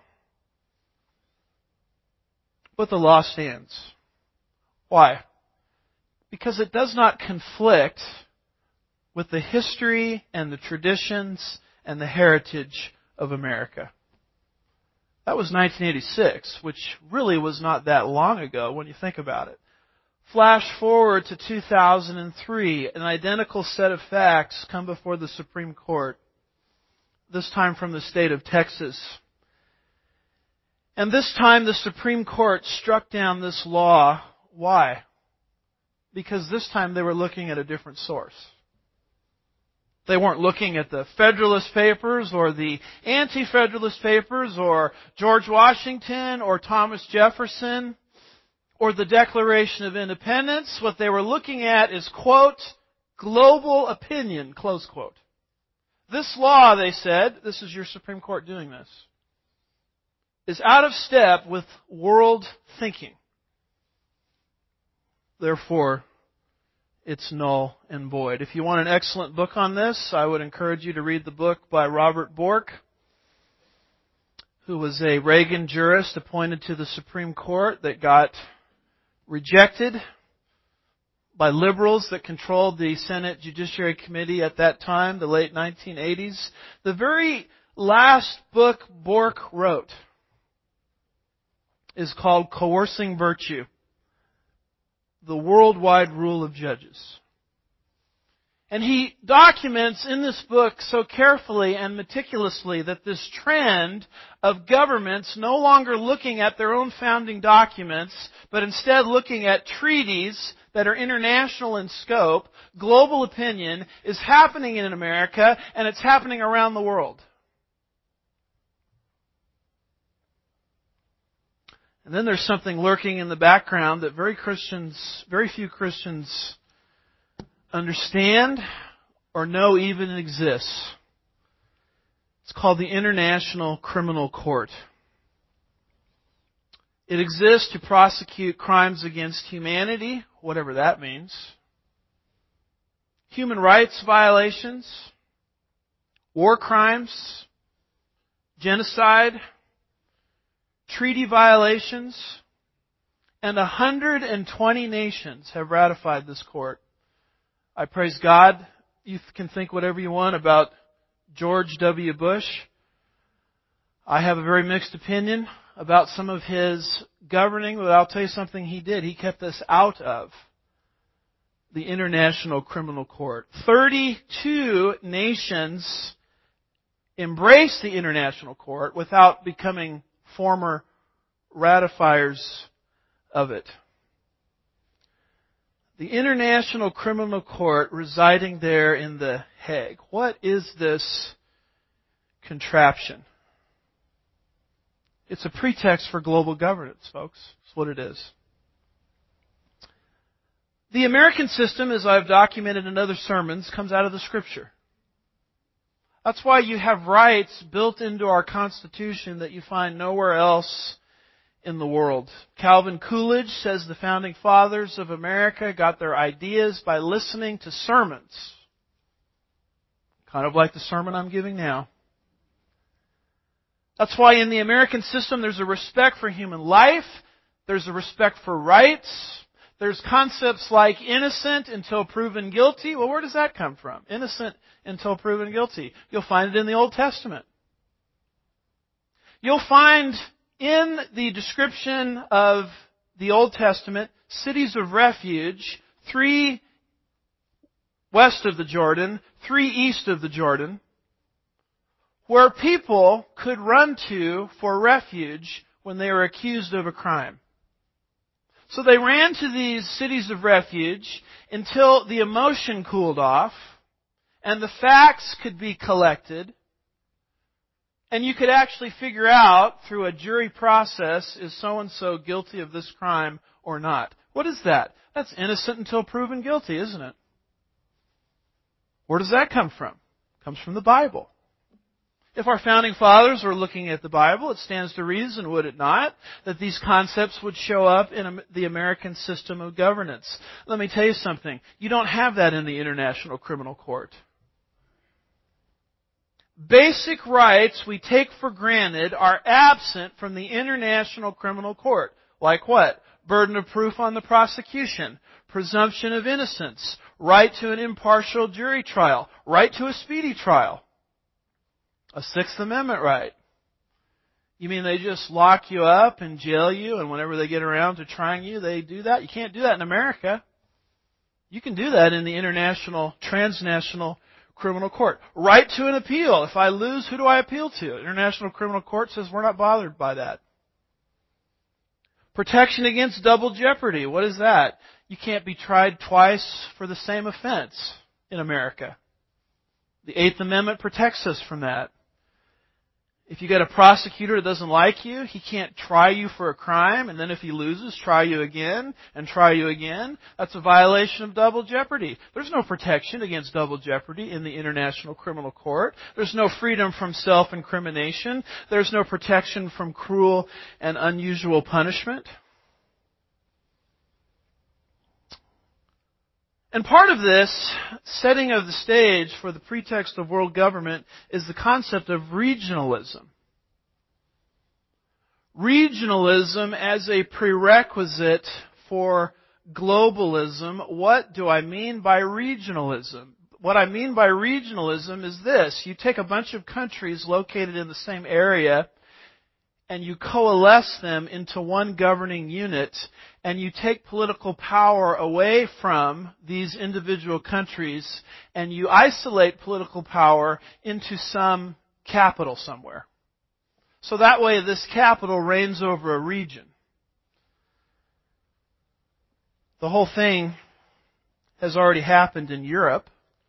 but the law stands. Why? Because it does not conflict with the history and the traditions and the heritage of America. That was nineteen eighty-six, which really was not that long ago when you think about it. Flash forward to two thousand three, an identical set of facts come before the Supreme Court, this time from the state of Texas. And this time the Supreme Court struck down this law. Why? Because this time they were looking at a different source. They weren't looking at the Federalist Papers or the Anti-Federalist Papers or George Washington or Thomas Jefferson or the Declaration of Independence. What they were looking at is, quote, global opinion, close quote. This law, they said, this is your Supreme Court doing this, is out of step with world thinking. Therefore, it's null and void. If you want an excellent book on this, I would encourage you to read the book by Robert Bork, who was a Reagan jurist appointed to the Supreme Court that got rejected by liberals that controlled the Senate Judiciary Committee at that time, the late nineteen eighties. The very last book Bork wrote is called Coercing Virtue: The Worldwide Rule of Judges. And he documents in this book so carefully and meticulously that this trend of governments no longer looking at their own founding documents, but instead looking at treaties that are international in scope, global opinion, is happening in America, and it's happening around the world. And then there's something lurking in the background that very Christians, very few Christians understand or know even exists. It's called the International Criminal Court. It exists to prosecute crimes against humanity, whatever that means, human rights violations, war crimes, genocide, treaty violations, and one hundred twenty nations have ratified this court. I praise God. You can think whatever you want about George W. Bush. I have a very mixed opinion about some of his governing, but I'll tell you something he did. He kept us out of the International Criminal Court. thirty-two nations embraced the International Court without becoming former ratifiers of it. The International Criminal Court residing there in The Hague. What is this contraption? It's a pretext for global governance, folks. That's what it is. The American system, as I've documented in other sermons, comes out of the Scripture. That's why you have rights built into our Constitution that you find nowhere else in the world. Calvin Coolidge says the Founding Fathers of America got their ideas by listening to sermons. Kind of like the sermon I'm giving now. That's why in the American system there's a respect for human life, there's a respect for rights, there's concepts like innocent until proven guilty. Well, where does that come from? Innocent until proven guilty. You'll find it in the Old Testament. You'll find in the description of the Old Testament cities of refuge, three west of the Jordan, three east of the Jordan, where people could run to for refuge when they were accused of a crime. So they ran to these cities of refuge until the emotion cooled off and the facts could be collected, and you could actually figure out through a jury process, is so-and-so guilty of this crime or not. What is that? That's innocent until proven guilty, isn't it? Where does that come from? It comes from the Bible. If our founding fathers were looking at the Bible, it stands to reason, would it not, that these concepts would show up in the American system of governance. Let me tell you something. You don't have that in the International Criminal Court. Basic rights we take for granted are absent from the International Criminal Court. Like what? Burden of proof on the prosecution, presumption of innocence, right to an impartial jury trial, right to a speedy trial. A Sixth Amendment right. You mean they just lock you up and jail you, and whenever they get around to trying you, they do that? You can't do that in America. You can do that in the international, transnational criminal court. Right to an appeal. If I lose, who do I appeal to? International Criminal Court says we're not bothered by that. Protection against double jeopardy. What is that? You can't be tried twice for the same offense in America. The Eighth Amendment protects us from that. If you get a prosecutor that doesn't like you, he can't try you for a crime, and then if he loses, try you again, and try you again. That's a violation of double jeopardy. There's no protection against double jeopardy in the International Criminal Court. There's no freedom from self-incrimination. There's no protection from cruel and unusual punishment. And part of this setting of the stage for the pretext of world government is the concept of regionalism. Regionalism as a prerequisite for globalism. What do I mean by regionalism? What I mean by regionalism is this. You take a bunch of countries located in the same area and you coalesce them into one governing unit, and you take political power away from these individual countries, and you isolate political power into some capital somewhere. So that way this capital reigns over a region. The whole thing has already happened in Europe,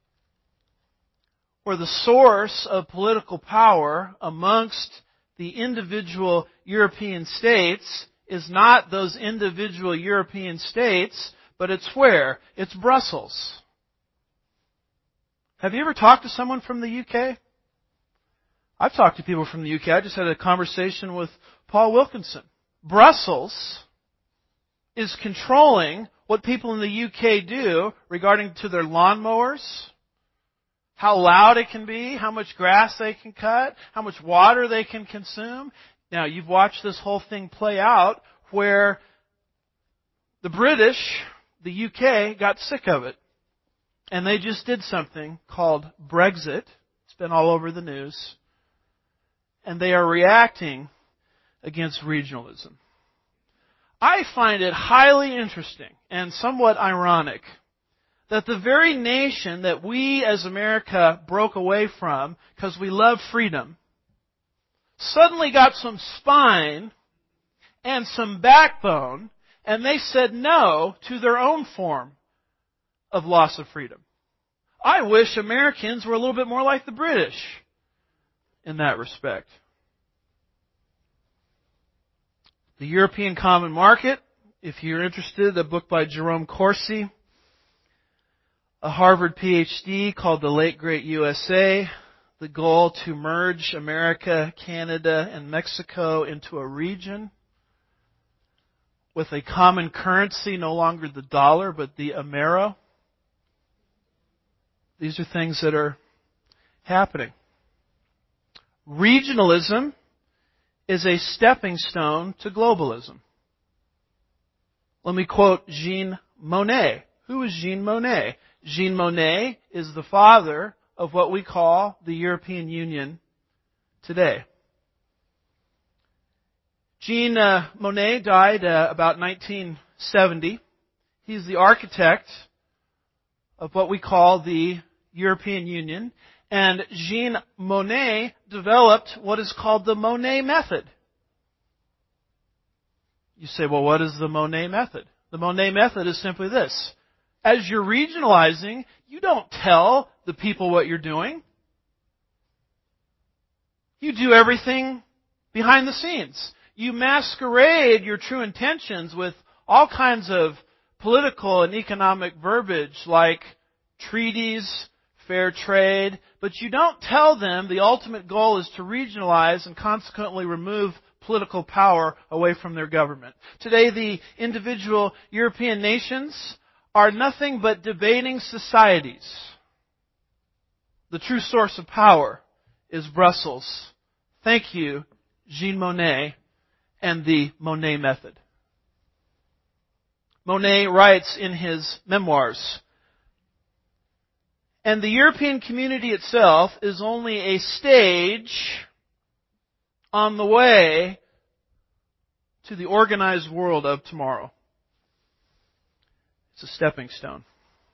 where the source of political power amongst the individual European states is not those individual European states, but it's where? It's Brussels. Have you ever talked to someone from the U K? I've talked to people from the U K. I just had a conversation with Paul Wilkinson. Brussels is controlling what people in the U K do regarding to their lawnmowers, how loud it can be, how much grass they can cut, how much water they can consume. Now, you've watched this whole thing play out where the British, the U K, got sick of it. And they just did something called Brexit. It's been all over the news. And they are reacting against regionalism. I find it highly interesting and somewhat ironic that the very nation that we as America broke away from because we love freedom suddenly got some spine and some backbone, and they said no to their own form of loss of freedom. I wish Americans were a little bit more like the British in that respect. The European Common Market, if you're interested, a book by Jerome Corsi, a Harvard P H D called The Late Great U S A, the goal to merge America, Canada, and Mexico into a region with a common currency, no longer the dollar, but the Amero. These are things that are happening. Regionalism is a stepping stone to globalism. Let me quote Jean Monnet. Who is Jean Monnet? Jean Monnet is the father of what we call the European Union today. Jean uh, Monnet died uh, about nineteen seventy. He's the architect of what we call the European Union. And Jean Monnet developed what is called the Monnet method. You say, well, what is the Monnet method? The Monnet method is simply this. As you're regionalizing, you don't tell the people what you're doing. You do everything behind the scenes. You masquerade your true intentions with all kinds of political and economic verbiage like treaties, fair trade, but you don't tell them the ultimate goal is to regionalize and consequently remove political power away from their government. Today, the individual European nations are nothing but debating societies. The true source of power is Brussels. Thank you, Jean Monnet and the Monnet method. Monnet writes in his memoirs, and the European community itself is only a stage on the way to the organized world of tomorrow. It's a stepping stone.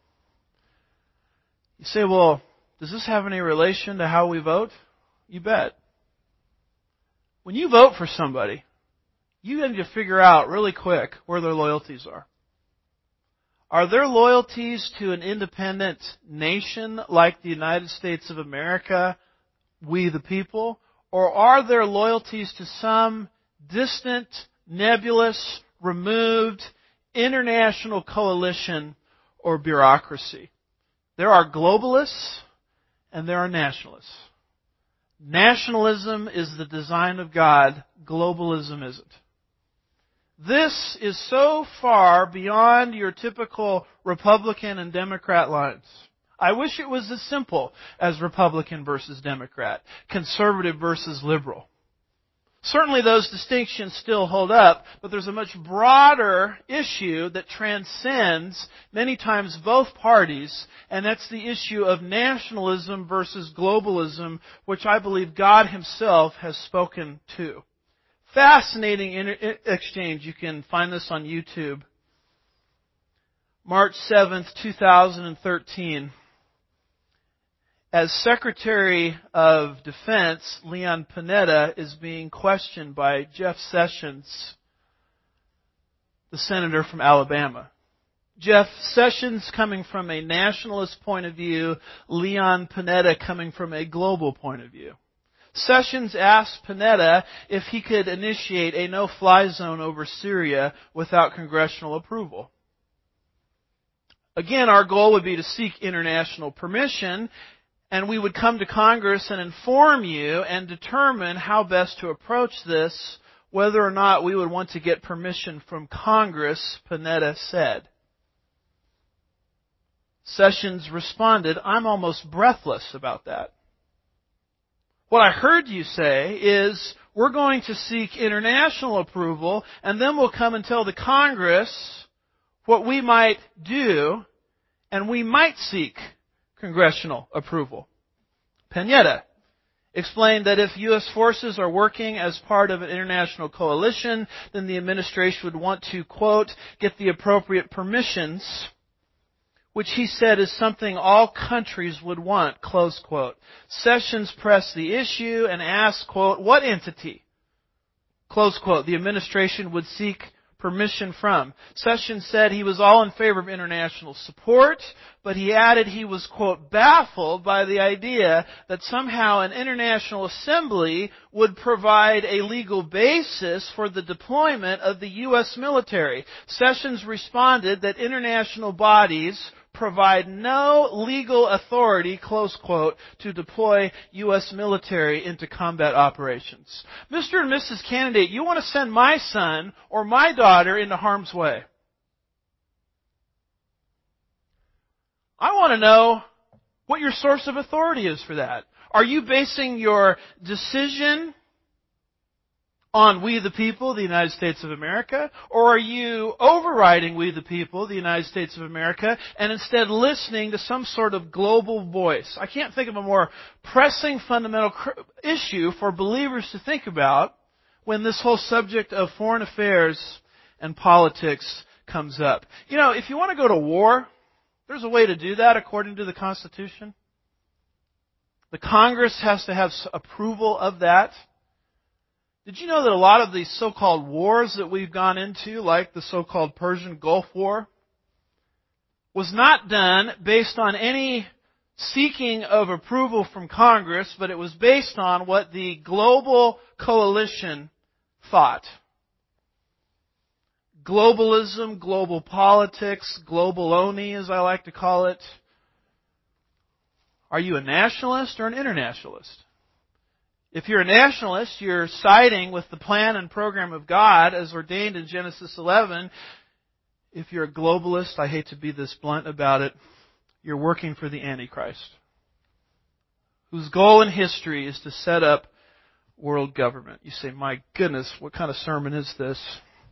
You say, well, does this have any relation to how we vote? You bet. When you vote for somebody, you need to figure out really quick where their loyalties are. Are there loyalties to an independent nation like the United States of America, we the people? Or are there loyalties to some distant, nebulous, removed, international coalition or bureaucracy? There are globalists and there are nationalists. Nationalism is the design of God. Globalism isn't. This is so far beyond your typical Republican and Democrat lines. I wish it was as simple as Republican versus Democrat, conservative versus liberal. Certainly those distinctions still hold up, but there's a much broader issue that transcends many times both parties, and that's the issue of nationalism versus globalism, which I believe God Himself has spoken to. Fascinating inter- exchange. You can find this on YouTube. March seventh, two thousand thirteen. As Secretary of Defense, Leon Panetta is being questioned by Jeff Sessions, the senator from Alabama. Jeff Sessions coming from a nationalist point of view, Leon Panetta coming from a global point of view. Sessions asked Panetta if he could initiate a no-fly zone over Syria without congressional approval. Again, our goal would be to seek international permission, and we would come to Congress and inform you and determine how best to approach this, whether or not we would want to get permission from Congress, Panetta said. Sessions responded, I'm almost breathless about that. What I heard you say is, we're going to seek international approval, and then we'll come and tell the Congress what we might do, and we might seek congressional approval. Panetta explained that if U S forces are working as part of an international coalition, then the administration would want to, quote, get the appropriate permissions, which he said is something all countries would want, close quote. Sessions pressed the issue and asked, quote, what entity, close quote, the administration would seek permission from. Sessions said he was all in favor of international support, but he added he was, quote, baffled by the idea that somehow an international assembly would provide a legal basis for the deployment of the U S military. Sessions responded that international bodies provide no legal authority, close quote, to deploy U S military into combat operations. Mister and Missus Candidate, you want to send my son or my daughter into harm's way. I want to know what your source of authority is for that. Are you basing your decision on we the people, the United States of America? Or are you overriding we the people, the United States of America, and instead listening to some sort of global voice? I can't think of a more pressing fundamental issue for believers to think about when this whole subject of foreign affairs and politics comes up. You know, if you want to go to war, there's a way to do that according to the Constitution. The Congress has to have approval of that. Did you know that a lot of these so-called wars that we've gone into, like the so-called Persian Gulf War, was not done based on any seeking of approval from Congress, but it was based on what the global coalition thought. Globalism, global politics, globaloni as I like to call it, Are you a nationalist or an internationalist? If you're a nationalist, you're siding with the plan and program of God as ordained in Genesis eleven. If you're a globalist, I hate to be this blunt about it, you're working for the Antichrist, whose goal in history is to set up world government. You say, my goodness, what kind of sermon is this?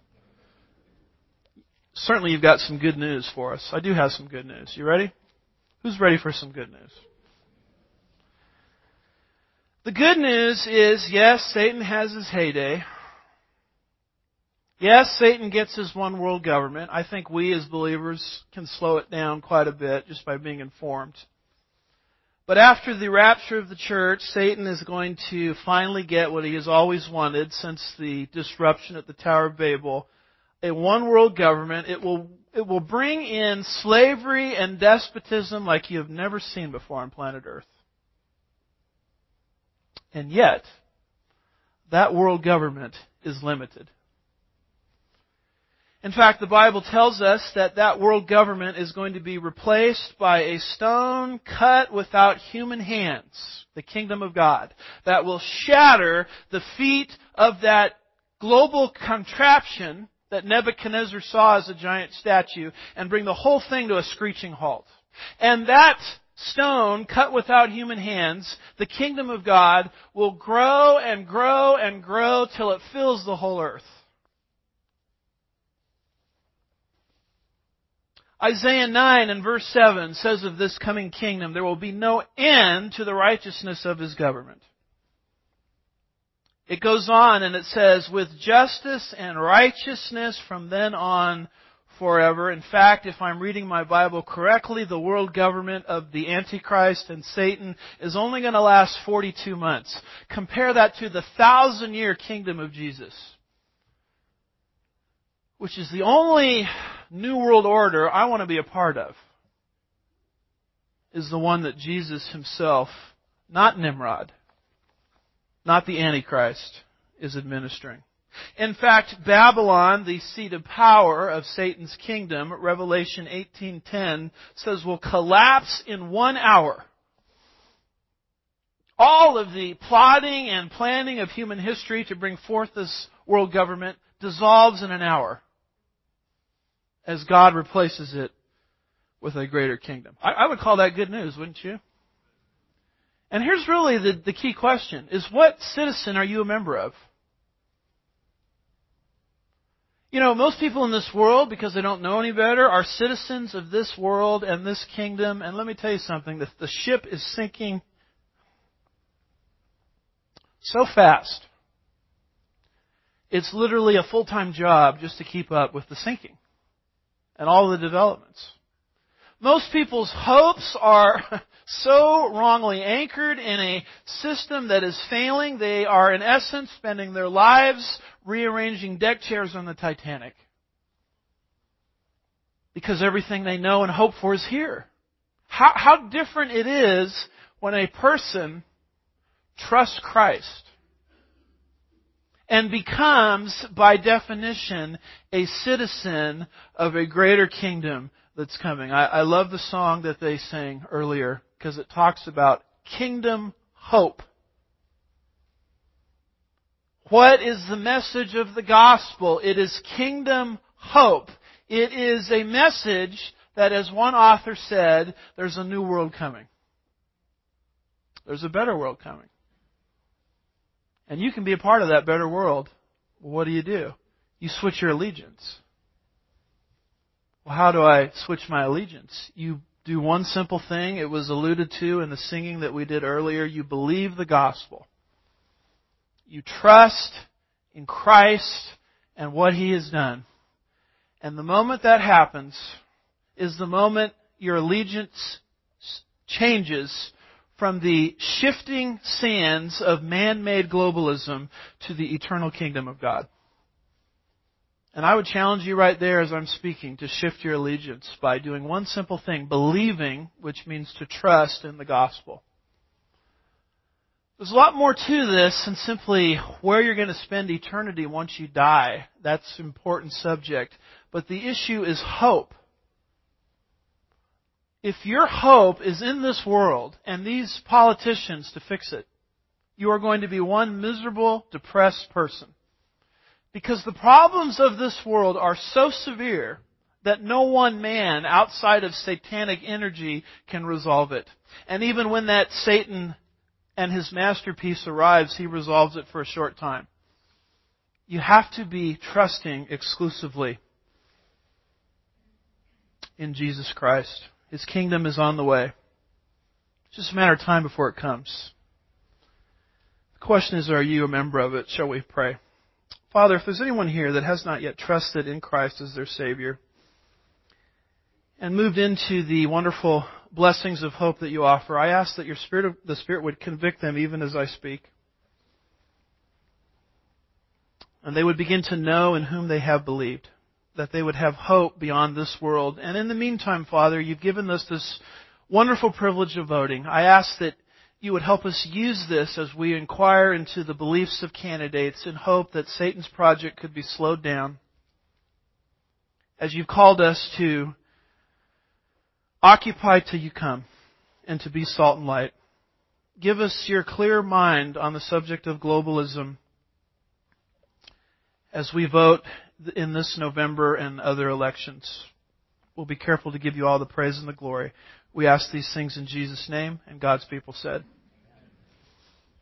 Certainly you've got some good news for us. I do have some good news. You ready? Who's ready for some good news? The good news is, yes, Satan has his heyday. Yes, Satan gets his one world government. I think we as believers can slow it down quite a bit just by being informed. But after the rapture of the church, Satan is going to finally get what he has always wanted since the disruption at the Tower of Babel, a one world government. It will, it will bring in slavery and despotism like you have never seen before on planet Earth. And yet, that world government is limited. In fact, the Bible tells us that that world government is going to be replaced by a stone cut without human hands, the kingdom of God, that will shatter the feet of that global contraption that Nebuchadnezzar saw as a giant statue and bring the whole thing to a screeching halt. And that stone cut without human hands, the kingdom of God, will grow and grow and grow till it fills the whole earth. Isaiah nine and verse seven says of this coming kingdom, there will be no end to the righteousness of His government. It goes on and it says, with justice and righteousness from then on forever. In fact, if I'm reading my Bible correctly, the world government of the Antichrist and Satan is only going to last forty-two months. Compare that to the thousand-year kingdom of Jesus, which is the only new world order I want to be a part of, is the one that Jesus Himself, not Nimrod, not the Antichrist, is administering. In fact, Babylon, the seat of power of Satan's kingdom, Revelation eighteen ten says, will collapse in one hour. All of the plotting and planning of human history to bring forth this world government dissolves in an hour as God replaces it with a greater kingdom. I, I would call that good news, wouldn't you? And here's really the, the key question, is what citizen are you a member of? You know, most people in this world, because they don't know any better, are citizens of this world and this kingdom. And let me tell you something, the, the ship is sinking so fast. It's literally a full-time job just to keep up with the sinking and all the developments. Most people's hopes are so wrongly anchored in a system that is failing. They are, in essence, spending their lives rearranging deck chairs on the Titanic, because everything they know and hope for is here. How, how different it is when a person trusts Christ and becomes, by definition, a citizen of a greater kingdom that's coming. I, I love the song that they sang earlier because it talks about kingdom hope. What is the message of the gospel? It is kingdom hope. It is a message that, as one author said, there's a new world coming. There's a better world coming. And you can be a part of that better world. Well, what do you do? You switch your allegiance. Well, how do I switch my allegiance? You do one simple thing. It was alluded to in the singing that we did earlier. You believe the gospel. You trust in Christ and what He has done. And the moment that happens is the moment your allegiance changes from the shifting sands of man-made globalism to the eternal kingdom of God. And I would challenge you right there as I'm speaking to shift your allegiance by doing one simple thing, believing, which means to trust in the gospel. There's a lot more to this than simply where you're going to spend eternity once you die. That's an important subject. But the issue is hope. if your hope is in this world and these politicians to fix it, you are going to be one miserable, depressed person. Because the problems of this world are so severe that no one man outside of satanic energy can resolve it. And even when that Satan and his masterpiece arrives, he resolves it for a short time. You have to be trusting exclusively in Jesus Christ. His kingdom is on the way. It's just a matter of time before it comes. The question is, are you a member of it? Shall we pray? Father, if there's anyone here that has not yet trusted in Christ as their Savior and moved into the wonderful blessings of hope that you offer, I ask that your Spirit, the Spirit would convict them even as I speak. And they would begin to know in whom they have believed. That they would have hope beyond this world. And in the meantime, Father, you've given us this wonderful privilege of voting. I ask that you would help us use this as we inquire into the beliefs of candidates in hope that Satan's project could be slowed down. As you've called us to occupy till you come and to be salt and light. Give us your clear mind on the subject of globalism as we vote in this November and other elections. We'll be careful to give you all the praise and the glory. We ask these things in Jesus' name, and God's people said.